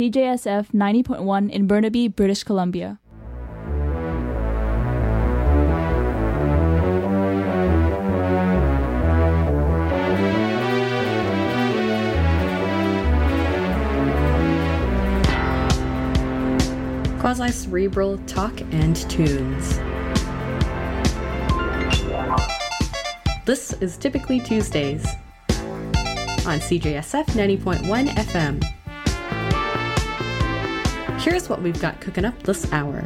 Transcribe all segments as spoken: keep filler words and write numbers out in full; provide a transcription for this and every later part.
C J S F ninety point one in Burnaby, British Columbia. Quasi-cerebral talk and tunes. This is Typically Tuesdays on C J S F ninety point one F M. Here's what we've got cooking up this hour.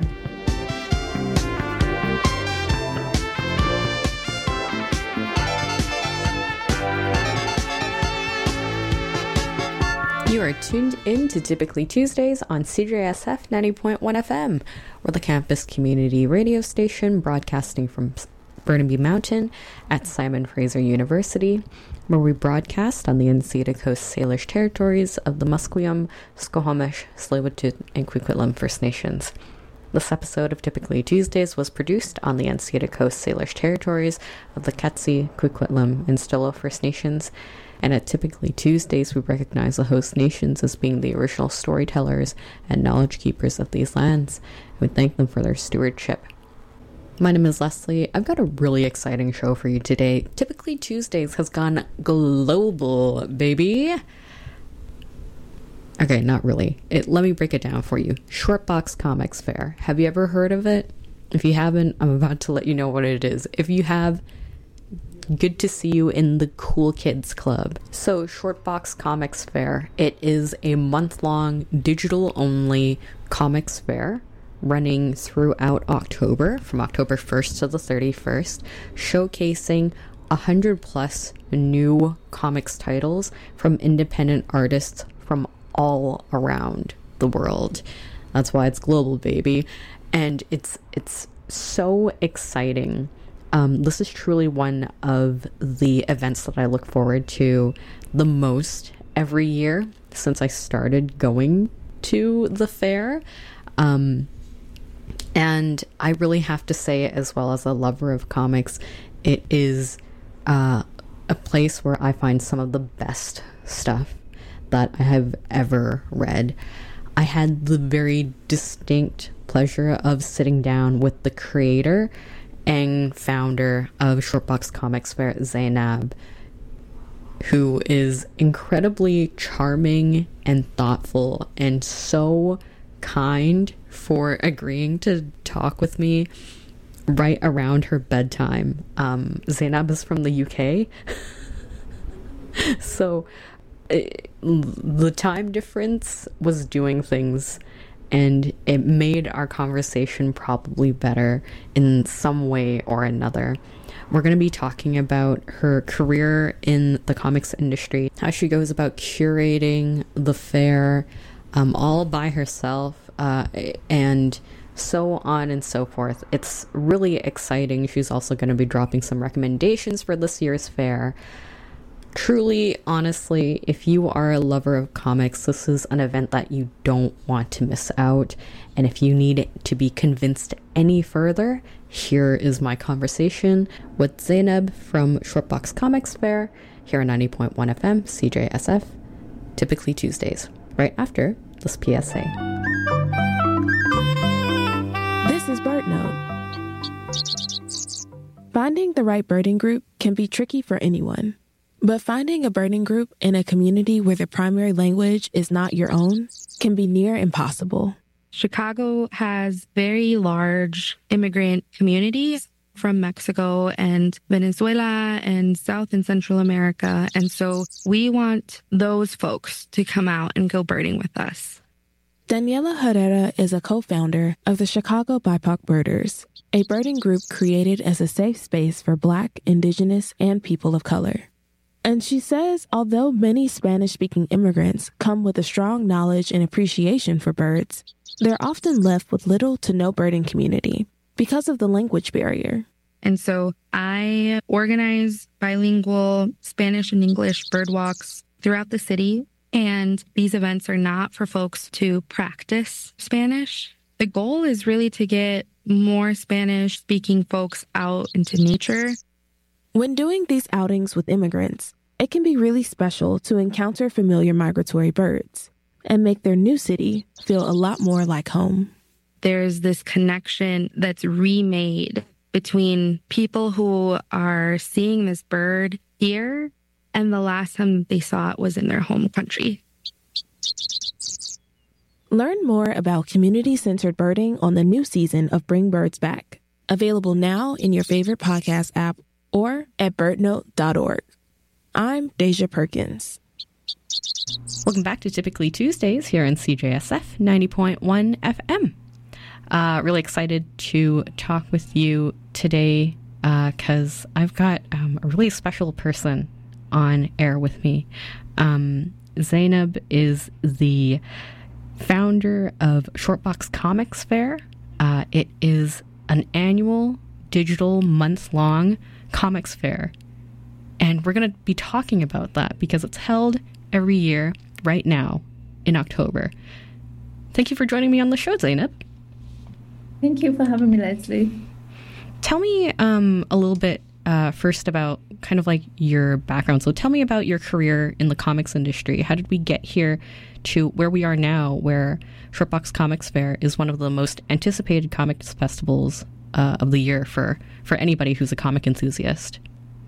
You are tuned in to Typically Tuesdays on C J S F ninety point one F M. We're the campus community radio station broadcasting from Burnaby Mountain at Simon Fraser University, where we broadcast on the Unceded Coast Salish territories of the Musqueam, Squamish, Tsleil-Waututh, and Coquitlam First Nations. This episode of Typically Tuesdays was produced on the Unceded Coast Salish territories of the Katzie, Coquitlam, and Stilo First Nations. And at Typically Tuesdays, we recognize the host nations as being the original storytellers and knowledge keepers of these lands. We thank them for their stewardship. My name is Leslie. I've got a really exciting show for you today. Typically Tuesdays has gone global, baby. Okay, not really. It, let me break it down for you. Shortbox Comics Fair. Have you ever heard of it? If you haven't, I'm about to let you know what it is. If you have, good to see you in the Cool Kids Club. So, Shortbox Comics Fair. It is a month-long, digital-only comics fair running throughout October, from October first to the thirty-first, showcasing one hundred plus new comics titles from independent artists from all around the world. That's why it's global, baby. And it's it's so exciting. Um, this is truly one of the events that I look forward to the most every year since I started going to the fair. Um, and I really have to say, as well as a lover of comics, it is uh, a place where I find some of the best stuff that I have ever read. I had the very distinct pleasure of sitting down with the creator and founder of Shortbox Comics Fair, Zainab, who is incredibly charming and thoughtful and so kind for agreeing to talk with me right around her bedtime. Um, Zainab is from the U K, so it, the time difference was doing things, and it made our conversation probably better in some way or another. We're going to be talking about her career in the comics industry, how she goes about curating the fair um, all by herself, uh, and so on and so forth. It's really exciting. She's also going to be dropping some recommendations for this year's fair. Truly, honestly, if you are a lover of comics, this is an event that you don't want to miss out. And if you need to be convinced any further, here is my conversation with Zainab from Shortbox Comics Fair here on ninety point one F M, C J S F, Typically Tuesdays, right after this P S A. This is BirdNote. Finding the right birding group can be tricky for anyone. But finding a birding group in a community where the primary language is not your own can be near impossible. Chicago has very large immigrant communities from Mexico and Venezuela and South and Central America. And so we want those folks to come out and go birding with us. Daniela Herrera is a co-founder of the Chicago B I P O C Birders, a birding group created as a safe space for Black, Indigenous, and people of color. And she says, although many Spanish-speaking immigrants come with a strong knowledge and appreciation for birds, they're often left with little to no birding community because of the language barrier. And so I organize bilingual Spanish and English bird walks throughout the city. And these events are not for folks to practice Spanish. The goal is really to get more Spanish-speaking folks out into nature. When doing these outings with immigrants, it can be really special to encounter familiar migratory birds. and make their new city feel a lot more like home. There's this connection that's remade between people who are seeing this bird here and the last time they saw it was in their home country. Learn more about community-centered birding on the new season of Bring Birds Back. Available now in your favorite podcast app or at birdnote dot org. I'm Deja Perkins. Welcome back to Typically Tuesdays here on C J S F ninety point one F M. Uh, really excited to talk with you today because uh, I've got um, a really special person on air with me. Um, Zainab is the founder of Shortbox Comics Fair. Uh, it is an annual digital month-long comics fair. And we're going to be talking about that because it's held every year right now in October. Thank you for joining me on the show, Zainab. Thank you for having me, Leslie. Tell me um, a little bit uh, first about kind of like your background. So tell me about your career in the comics industry. How did we get here to where we are now, where Shortbox Comics Fair is one of the most anticipated comics festivals uh, of the year for, for anybody who's a comic enthusiast?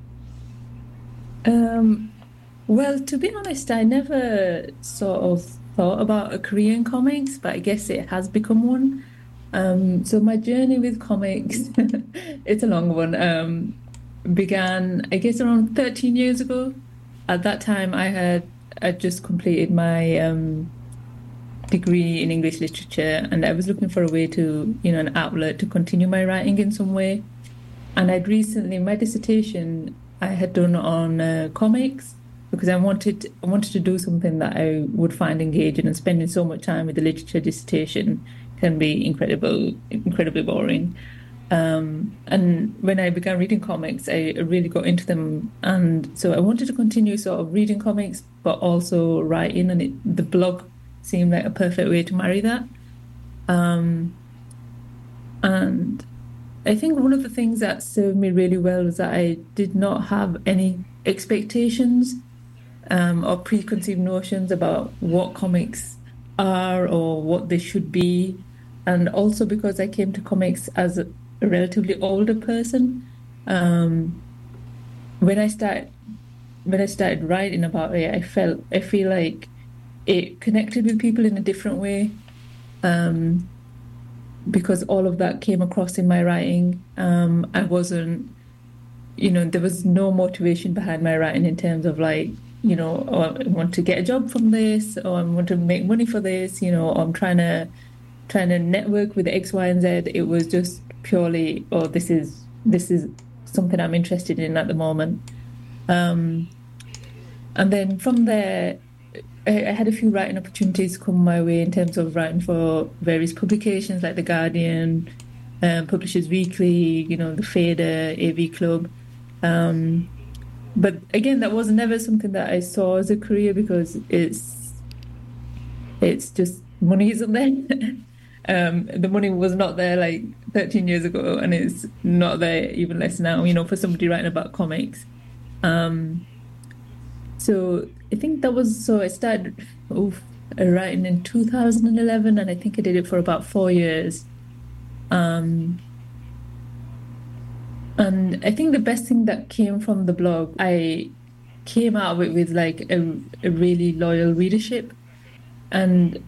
Um, well, to be honest, I never sort of thought about a career in comics, but I guess it has become one. Um, so my journey with comics, it's a long one, um, began, I guess, around thirteen years ago. At that time, I had I just completed my um, degree in English literature, and I was looking for a way to, you know, an outlet to continue my writing in some way. And I'd recently, my dissertation I had done on uh, comics because I wanted I wanted to do something that I would find engaging, and spending so much time with the literature dissertation can be incredible, incredibly boring. Um, and when I began reading comics, I really got into them. And so I wanted to continue sort of reading comics, but also writing. And it, the blog seemed like a perfect way to marry that. Um, and I think one of the things that served me really well was that I did not have any expectations um, or preconceived notions about what comics are or what they should be. And also because I came to comics as a, a relatively older person, um, when I started when I started writing about it, I felt I feel like it connected with people in a different way, um, because all of that came across in my writing. Um, I wasn't, you know, there was no motivation behind my writing in terms of like, you know, oh, I want to get a job from this, or I want to make money for this, you know, or I'm trying to. trying to network with X, Y, and Z. It was just purely, oh, this is this is something I'm interested in at the moment. Um, and then from there, I, I had a few writing opportunities come my way in terms of writing for various publications like The Guardian, um, Publishers Weekly, you know, the Fader, A V Club. Um, but again, that was never something that I saw as a career because it's it's just money isn't there. Um, the money was not there like thirteen years ago, and it's not there even less now, you know, for somebody writing about comics. Um, so I think that was, so I started oof, writing in two thousand eleven, and I think I did it for about four years. Um, and I think the best thing that came from the blog, I came out of it with like a, a really loyal readership. And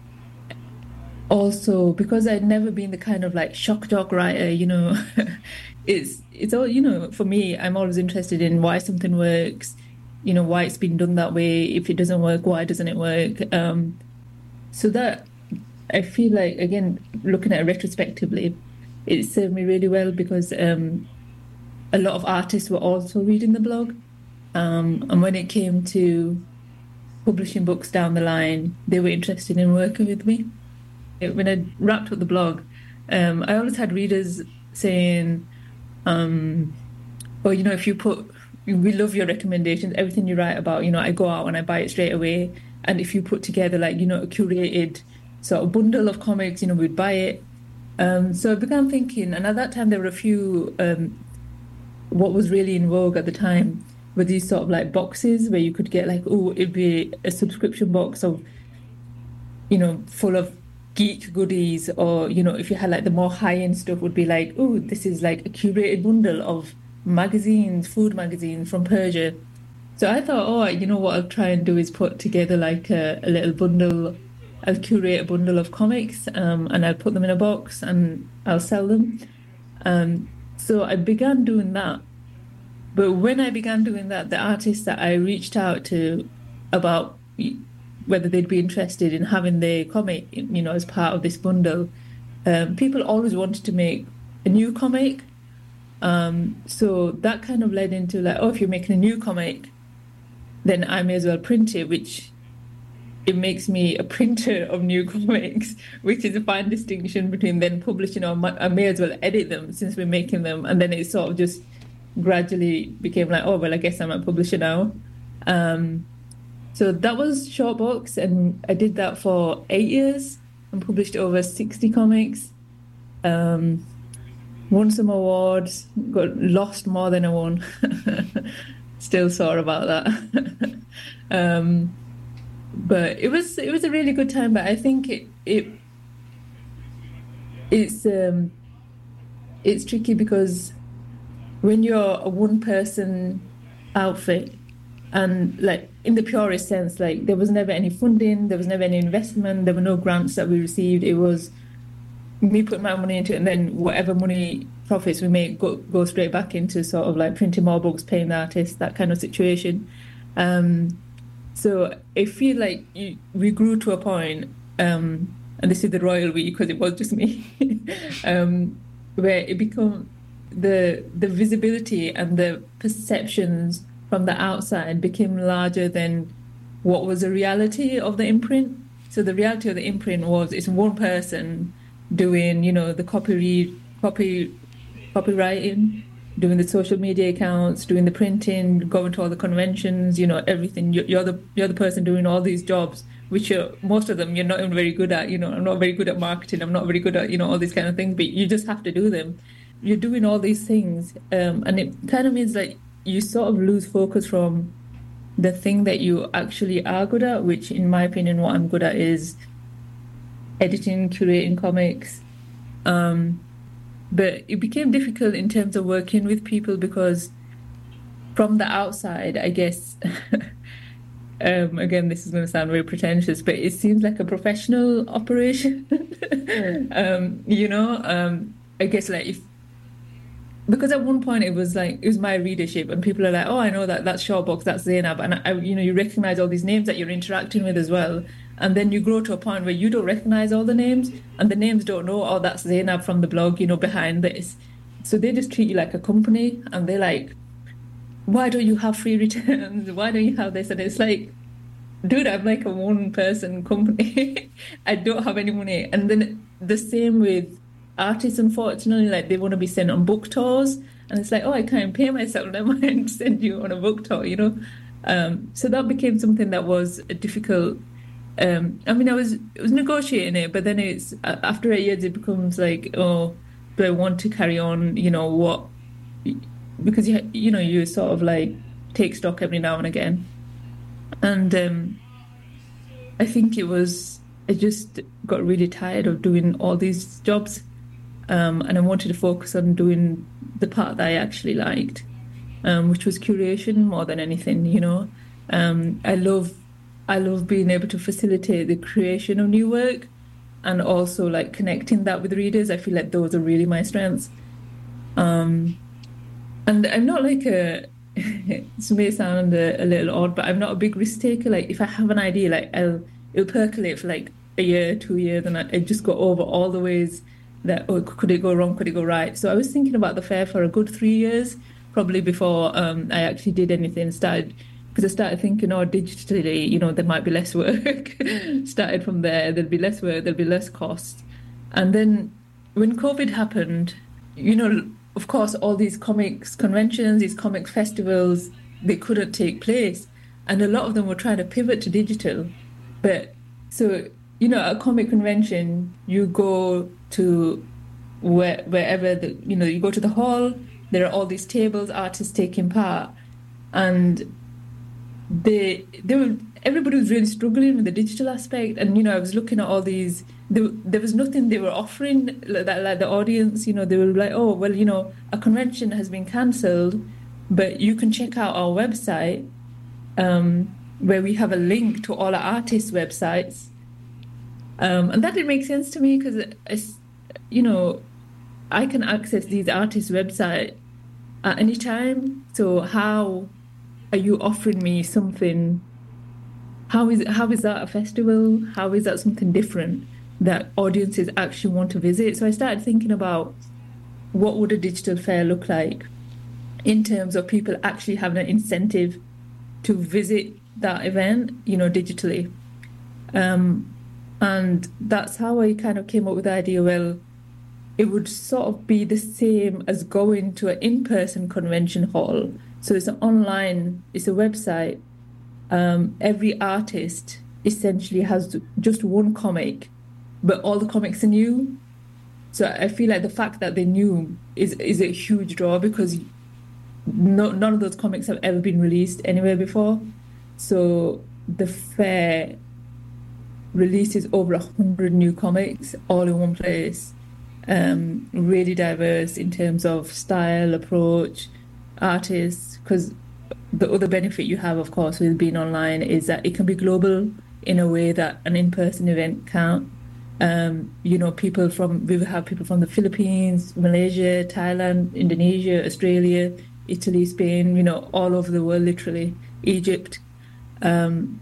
also because I'd never been the kind of like shock jock writer, you know, it's it's all, you know, for me, I'm always interested in why something works, you know, why it's been done that way. If it doesn't work, why doesn't it work? Um, so that I feel like, again, looking at it retrospectively, it served me really well because um, a lot of artists were also reading the blog. Um, and when it came to publishing books down the line, they were interested in working with me. When I wrapped up the blog, um, I always had readers saying, um, well, you know, if you put, we love your recommendations, everything you write about, you know, I go out and I buy it straight away. And if you put together like, you know, a curated sort of bundle of comics, you know, we'd buy it. Um, so I began thinking, and at that time there were a few, um, what was really in vogue at the time were these sort of like boxes where you could get like, oh, it'd be a subscription box of you know, full of geek goodies, or, you know, if you had like the more high-end stuff would be like, oh, this is like a curated bundle of magazines, food magazines from Persia. So I thought, oh, you know what I'll try and do is put together like a, a little bundle. I'll curate a bundle of comics, um, and I'll put them in a box and I'll sell them. Um, so I began doing that. But when I began doing that, the artists that I reached out to about whether they'd be interested in having their comic, you know, as part of this bundle, um, people always wanted to make a new comic. Um, so that kind of led into like, oh, if you're making a new comic, then I may as well print it, which it makes me a printer of new comics, which is a fine distinction between then publishing, or I may as well edit them since we're making them. And then it sort of just gradually became like, oh, well, I guess I'm a publisher now. Um, so that was Shortbox, and I did that for eight years and published over sixty comics. Um, won some awards, got lost more than I won. Still sore about that. um, but it was it was a really good time. But I think it it it's um, it's tricky because when you're a one person outfit, and like in the purest sense, like there was never any funding, there was never any investment, there were no grants that we received. It was me putting my money into it, and then whatever money profits we make go, go straight back into sort of like printing more books, paying the artists, that kind of situation. Um, so I feel like you, we grew to a point, um, and this is the royal we because it was just me, um, where it became the the visibility and the perceptions from the outside became larger than what was the reality of the imprint. So the reality of the imprint was it's one person doing, you know, the copy read, copy, copywriting, doing the social media accounts, doing the printing, going to all the conventions, you know, everything. You're, you're the you're the person doing all these jobs, which are, most of them you're not even very good at. You know, I'm not very good at marketing. I'm not very good at, you know, all these kind of things. But you just have to do them. You're doing all these things, um, and it kind of means like you sort of lose focus from the thing that you actually are good at, which, in my opinion, what I'm good at is editing, curating comics. Um, but it became difficult in terms of working with people because from the outside, I guess, um, again, this is going to sound very pretentious, but it seems like a professional operation. um, you know, um, I guess like if, because at one point it was like, it was my readership and people are like, oh, I know that, that's Shortbox, that's Zainab. And, I, you know, you recognize all these names that you're interacting with as well. And then you grow to a point where you don't recognize all the names and the names don't know, oh, that's Zainab from the blog, you know, behind this. So they just treat you like a company and they're like, why don't you have free returns? Why don't you have this? And it's like, dude, I'm like a one person company. I don't have any money. And then the same with artists, unfortunately, like they want to be sent on book tours. And it's like, oh, I can't pay myself. Never mind, send you on a book tour, you know? Um, so that became something that was difficult. Um, I mean, I was it was negotiating it, but then it's after eight years, it becomes like, oh, do I want to carry on? You know what? Because you you know you sort of like take stock every now and again, and um, I think it was I just got really tired of doing all these jobs, um, and I wanted to focus on doing the part that I actually liked, um, which was curation more than anything. You know, um, I love. I love being able to facilitate the creation of new work and also like connecting that with readers. I feel like those are really my strengths. Um, and I'm not like a, this may sound a, a little odd, but I'm not a big risk taker. Like if I have an idea, like I'll, it'll percolate for like a year, two years, and I, I just go over all the ways that, oh, could it go wrong? Could it go right? So I was thinking about the fair for a good three years, probably before um, I actually did anything, started Because I started thinking, oh, digitally, you know, there might be less work. Started from there, there'll be less work, there'll be less cost. And then when COVID happened, you know, of course, all these comics conventions, these comics festivals, they couldn't take place. And a lot of them were trying to pivot to digital. But so, you know, at a comic convention, you go to where, wherever, the, you know, you go to the hall, there are all these tables, artists taking part. And they they will everybody was really struggling with the digital aspect. And, you know, I was looking at all these, there, there was nothing they were offering like that, like the audience, you know, they were like, oh, well, you know, a convention has been cancelled, but you can check out our website um, where we have a link to all our artists' websites. Um, and that didn't make sense to me because, it's, you know, I can access these artists' website at any time. So how are you offering me something? How is how is that a festival? How is that something different that audiences actually want to visit? So I started thinking about what would a digital fair look like in terms of people actually having an incentive to visit that event, you know, digitally. Um, and that's how I kind of came up with the idea, well, it would sort of be the same as going to an in-person convention hall. So it's an online, it's a website. Um, every artist essentially has just one comic, but all the comics are new. So I feel like the fact that they're new is, is a huge draw because no, none of those comics have ever been released anywhere before. So the fair releases over a hundred new comics all in one place. Um, really diverse in terms of style, approach, artists, because the other benefit you have, of course, with being online is that it can be global in a way that an in-person event can't. Um, you know, people from, we will have people from the Philippines, Malaysia, Thailand, Indonesia, Australia, Italy, Spain, you know, all over the world, literally, Egypt. Um,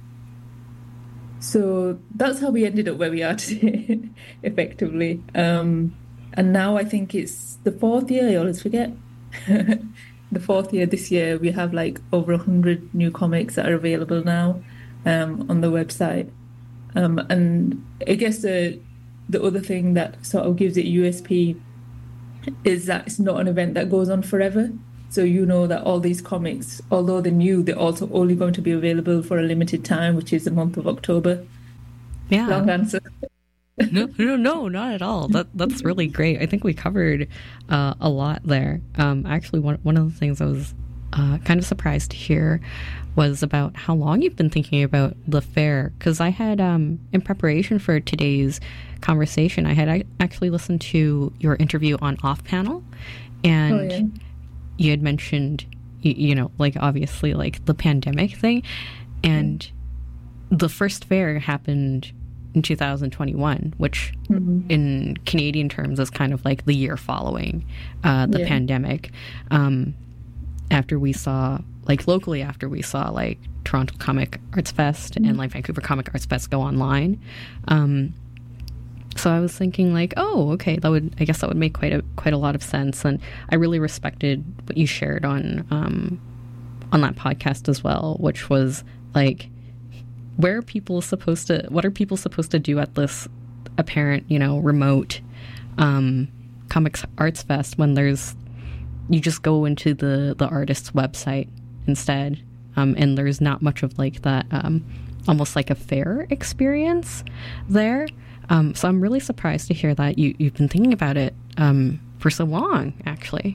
so that's how we ended up where we are today, effectively. Um, and now I think it's the fourth year, I always forget. The fourth year this year, we have like over one hundred new comics that are available now um, on the website. Um, and I guess the, the other thing that sort of gives it U S P is that it's not an event that goes on forever. So you know that all these comics, although they're new, they're also only going to be available for a limited time, which is the month of October. Yeah. Long answer. no, no, no, not at all. That that's really great. I think we covered uh, a lot there. Um, actually, one one of the things I was uh, kind of surprised to hear was about how long you've been thinking about the fair. Because I had, um, in preparation for today's conversation, I had I actually listened to your interview on Off Panel, and Oh, yeah. you had mentioned, you, you know, like obviously like the pandemic thing, and the first fair happened in two thousand twenty-one, which Mhm. in Canadian terms is kind of like the year following uh, the Yeah. pandemic. Um, after we saw, like locally, after we saw like Toronto Comic Arts Fest and like Vancouver Comic Arts Fest go online. Um, so I was thinking like, oh, okay, that would, I guess that would make quite a quite a lot of sense. And I really respected what you shared on um, on that podcast as well, which was like, where are people supposed to, what are people supposed to do at this apparent, you know, remote um, Comics Arts Fest when there's, you just go into the, the artist's website instead. Um, and there's not much of like that, um, almost like a fair experience there. Um, so I'm really surprised to hear that you, you've been thinking about it um, for so long, actually.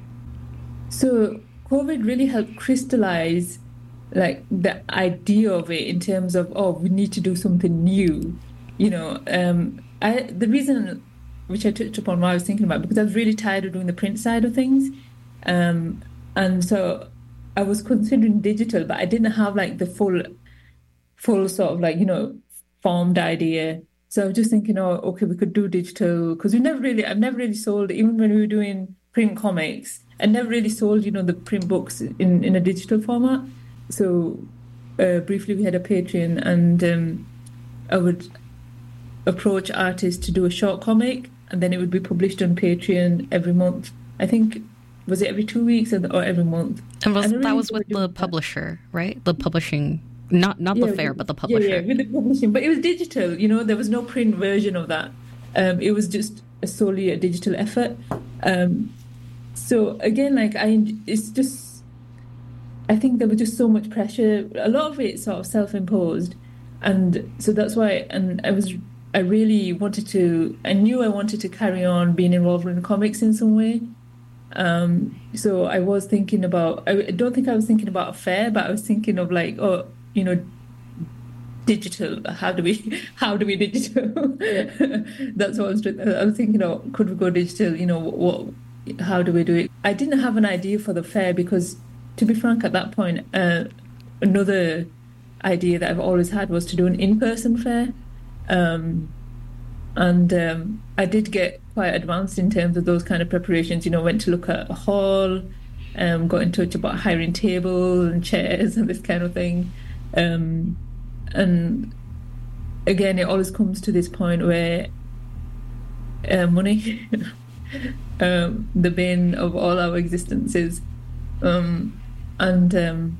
So COVID really helped crystallize like the idea of it in terms of, oh, we need to do something new. You know, um, I the reason which I touched upon while I was thinking about, because I was really tired of doing the print side of things. Um, and so I was considering digital, but I didn't have like the full, full sort of like, you know, formed idea. So I was just thinking, oh, okay, we could do digital, because we never really, I've never really sold, even when we were doing print comics, I never really sold, you know, the print books in, in a digital format. So uh, briefly, we had a Patreon, and um, I would approach artists to do a short comic, and then it would be published on Patreon every month. I think, was it every two weeks or, or every month? And was, And I that really was with enjoyed the doing that. publisher, right? The publishing, not not the Yeah, fair, with- but the Yeah, publisher. yeah, with the publishing. But it was digital, you know, there was no print version of that. Um, it was just a solely a digital effort. Um, so again, like I, it's just, I think there was just so much pressure. A lot of it sort of self-imposed, and so that's why. And I was, I really wanted to. I knew I wanted to carry on being involved in comics in some way. Um, so I was thinking about. I don't think I was thinking about a fair, but I was thinking of like, oh, you know, digital. How do we how do we digital? That's what I was, I was thinking. Oh, could we go digital? You know, what? How do we do it? I didn't have an idea for the fair because, to be frank, at that point, uh, another idea that I've always had was to do an in-person fair, um, and um, I did get quite advanced in terms of those kind of preparations. You know, went to look at a hall, um, got in touch about hiring tables and chairs and this kind of thing. Um, and again, it always comes to this point where uh, money, um, the bane of all our existences, um, and um,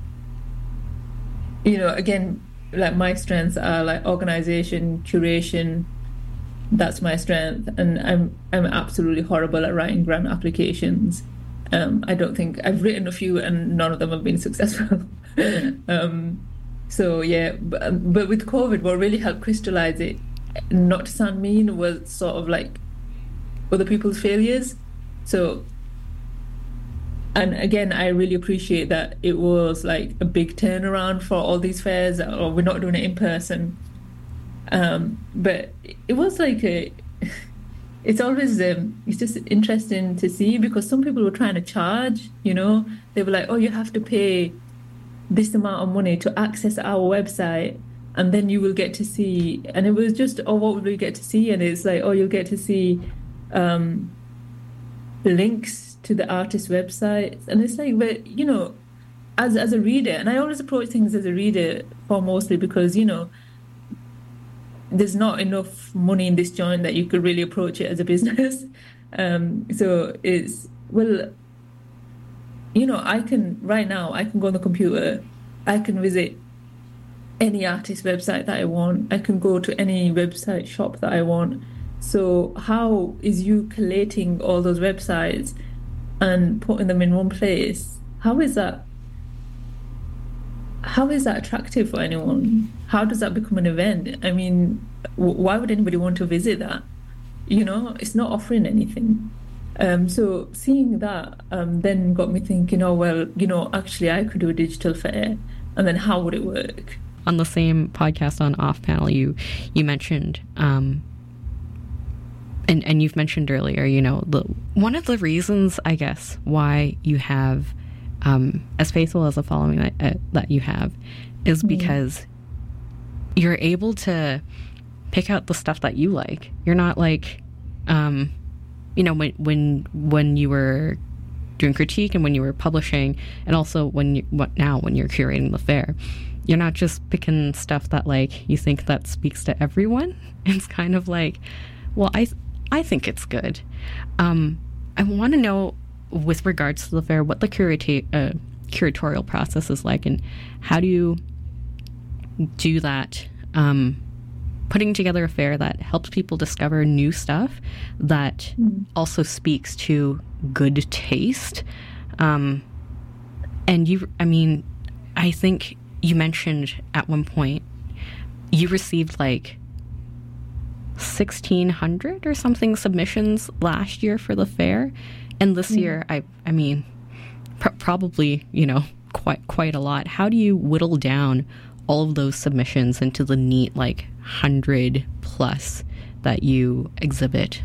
you know, again, like my strengths are like organization, curation. That's my strength, and I'm I'm absolutely horrible at writing grant applications. Um, I don't think I've written a few, and none of them have been successful. um, so yeah, but, but with COVID, what really helped crystallize it, not to sound mean, was sort of like other people's failures. So, and again, I really appreciate that it was like a big turnaround for all these fairs, or we're not doing it in person. Um, but it was like a, it's always, um, it's just interesting to see, because some people were trying to charge, you know, they were like, oh, you have to pay this amount of money to access our website, and then you will get to see, and it was just, oh, what will we get to see? And it's like, oh, you'll get to see um, links to the artist's websites. And it's like, but, you know, as as a reader, and I always approach things as a reader for mostly because, you know, there's not enough money in this joint that you could really approach it as a business. Um, so it's, well, you know, I can, right now, I can go on the computer, I can visit any artist website that I want, I can go to any website shop that I want. So how is you collating all those websites and putting them in one place? How is that? How is that attractive for anyone? How does that become an event? I mean, w- why would anybody want to visit that? You know, it's not offering anything. Um, so seeing that um, then got me thinking, oh, well, you know, actually I could do a digital fair. And then how would it work? On the same podcast on Off Panel, you you mentioned, um, and, and you've mentioned earlier, you know, the, one of the reasons, I guess, why you have um, as faithful as a following that, uh, that you have is because mm. you're able to pick out the stuff that you like. You're not like, um, you know, when when when you were doing critique and when you were publishing, and also when you what now when you're curating the fair, you're not just picking stuff that like you think that speaks to everyone. It's kind of like, well, I I think it's good. Um, I want to know, with regards to the fair, what the curata- uh, curatorial process is like, and how do you do that? Um, putting together a fair that helps people discover new stuff that mm. also speaks to good taste. Um, and you, I mean, I think you mentioned at one point you received like sixteen hundred or something submissions last year for the fair. And this mm. year, I, I mean, pr- probably, you know, quite, quite a lot. How do you whittle down all of those submissions into the neat, like, hundred plus that you exhibit?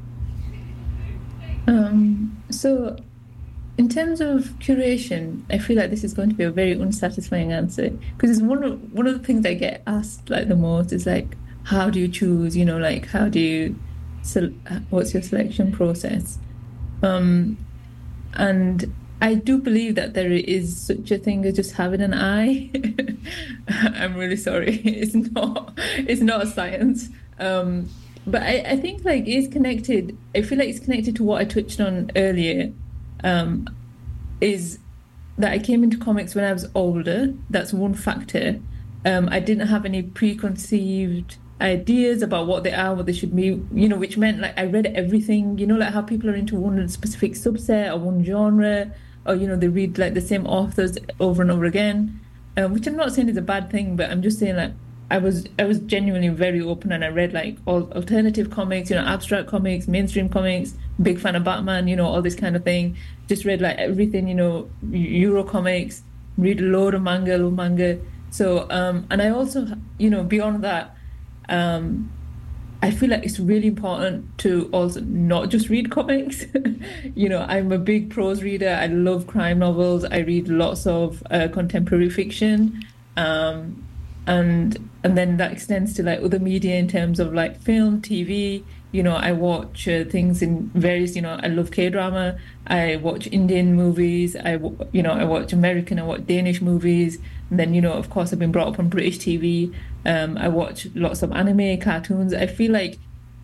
Um, so in terms of curation, I feel like this is going to be a very unsatisfying answer, because it's one of, one of the things I get asked like the most is like, how do you choose, you know, like, how do you, so what's your selection process? Um, and I do believe that there is such a thing as just having an eye. I'm really sorry. It's not. It's not a science. Um, but I, I think like it's connected. I feel like it's connected to what I touched on earlier. Um, is that I came into comics when I was older. That's one factor. Um, I didn't have any preconceived ideas about what they are, what they should be, you know, which meant like I read everything, you know, like how people are into one specific subset or one genre, or, you know, they read like the same authors over and over again, um, which I'm not saying is a bad thing, but I'm just saying like I was I was genuinely very open, and I read like all alternative comics, you know, abstract comics, mainstream comics, big fan of Batman, you know, all this kind of thing. Just read like everything, you know, Euro comics, read a load of manga, love manga. So, um, and I also, you know, beyond that, um, I feel like it's really important to also not just read comics. You know, I'm a big prose reader. I love crime novels. I read lots of uh, contemporary fiction. Um, and and then that extends to like other media in terms of like film, T V. You know, I watch uh, things in various, you know, I love K-drama. I watch Indian movies. I, you know, I watch American, I watch Danish movies. And then, you know, of course, I've been brought up on British T V. Um, I watch lots of anime, cartoons. I feel like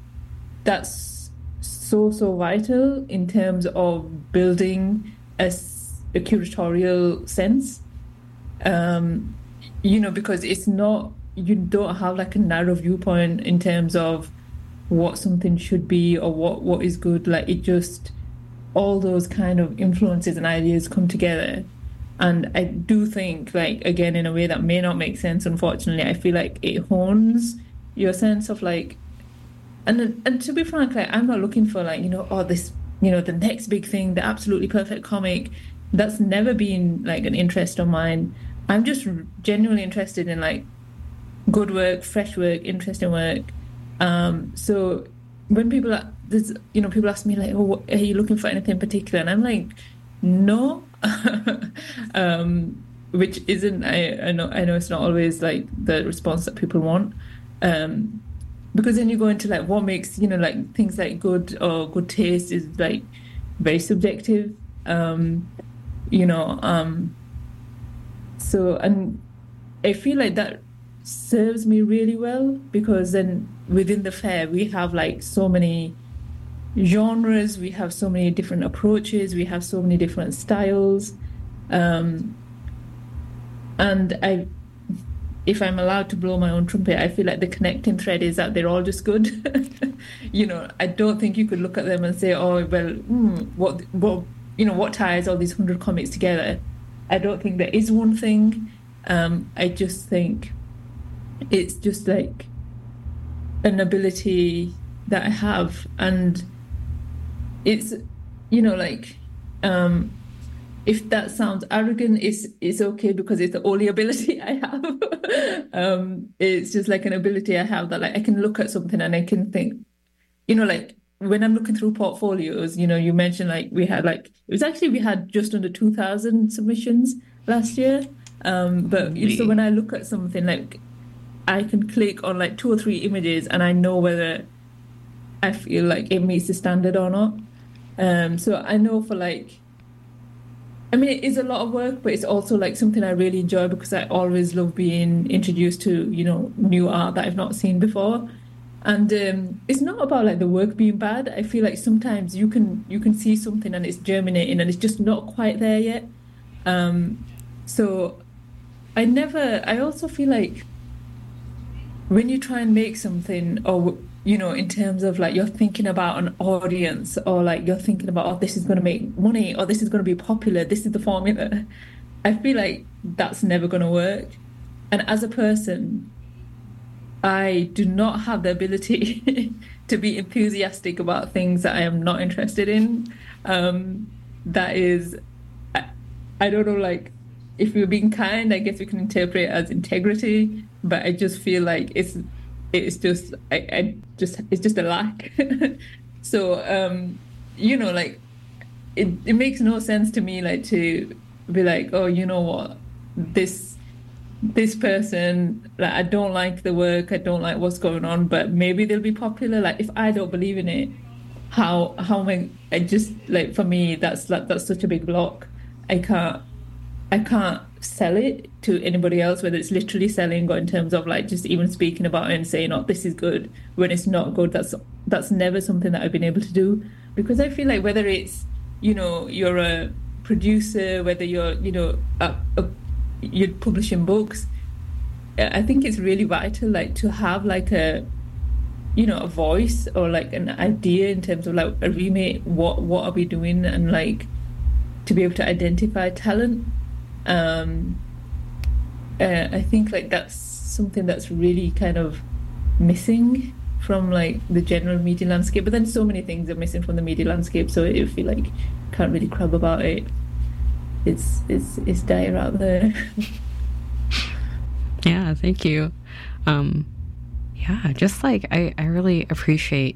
that's so, so vital in terms of building a, a curatorial sense. Um, you know, because it's not, you don't have like a narrow viewpoint in terms of what something should be or what, what is good. Like it just, all those kind of influences and ideas come together. And I do think, like, again, in a way that may not make sense, unfortunately, I feel like it hones your sense of like, and and to be frank, like, I'm not looking for like, you know, oh, this, you know, the next big thing, the absolutely perfect comic. That's never been like an interest of mine. I'm just genuinely interested in like good work, fresh work, interesting work. Um, so when people, are, there's, you know, people ask me like, oh, what, are you looking for anything particular? And I'm like, no. um, which isn't, I, I know I know it's not always like the response that people want, um, because then you go into like what makes, you know, like things like good or good taste is like very subjective, um, you know, um, so, and I feel like that serves me really well, because then within the fair we have like so many genres, we have so many different approaches, we have so many different styles, um, and I, if I'm allowed to blow my own trumpet, I feel like the connecting thread is that they're all just good. You know, I don't think you could look at them and say, oh, well, mm, what, what, you know, what ties all these hundred comics together? I don't think there is one thing. Um, I just think it's just like an ability that I have, and it's, you know, like, um, if that sounds arrogant, it's it's okay, because it's the only ability I have. um, it's just like an ability I have that like I can look at something and I can think, you know, like when I'm looking through portfolios, you know, you mentioned like we had like, it was actually, we had just under two thousand submissions last year. Um, but really? So when I look at something, like I can click on like two or three images and I know whether I feel like it meets the standard or not. Um, so I know for like, I mean, it is a lot of work, but it's also like something I really enjoy, because I always love being introduced to, you know, new art that I've not seen before. And um, it's not about like the work being bad. I feel like sometimes you can you can see something and it's germinating and it's just not quite there yet. Um, so I never, I also feel like when you try and make something, or you know, in terms of like you're thinking about an audience, or like you're thinking about, oh, this is going to make money, or this is going to be popular, this is the formula, I feel like that's never going to work. And as a person, I do not have the ability to be enthusiastic about things that I am not interested in. Um, that is, I, I don't know, like, if we're being kind, I guess we can interpret it as integrity, but I just feel like it's it's just I, I just it's just a lack. So um, you know, like it, it makes no sense to me like to be like, oh, you know what, this this person, like, I don't like the work, I don't like what's going on, but maybe they'll be popular. Like if I don't believe in it, how how am I, I just like, for me that's like that's such a big block. I can't I can't sell it to anybody else, whether it's literally selling or in terms of like just even speaking about it and saying, oh, this is good, when it's not good. That's that's never something that I've been able to do, because I feel like whether it's, you know, you're a producer, whether you're, you know, a, a, you're publishing books, I think it's really vital like to have like a, you know, a voice or like an idea in terms of like a remake, what what are we doing, and like to be able to identify talent. Um, uh, I think like that's something that's really kind of missing from like the general media landscape. But then so many things are missing from the media landscape, so I feel like can't really crab about it. It's it's it's dire out there. Yeah, thank you. Um, yeah, just like I, I really appreciate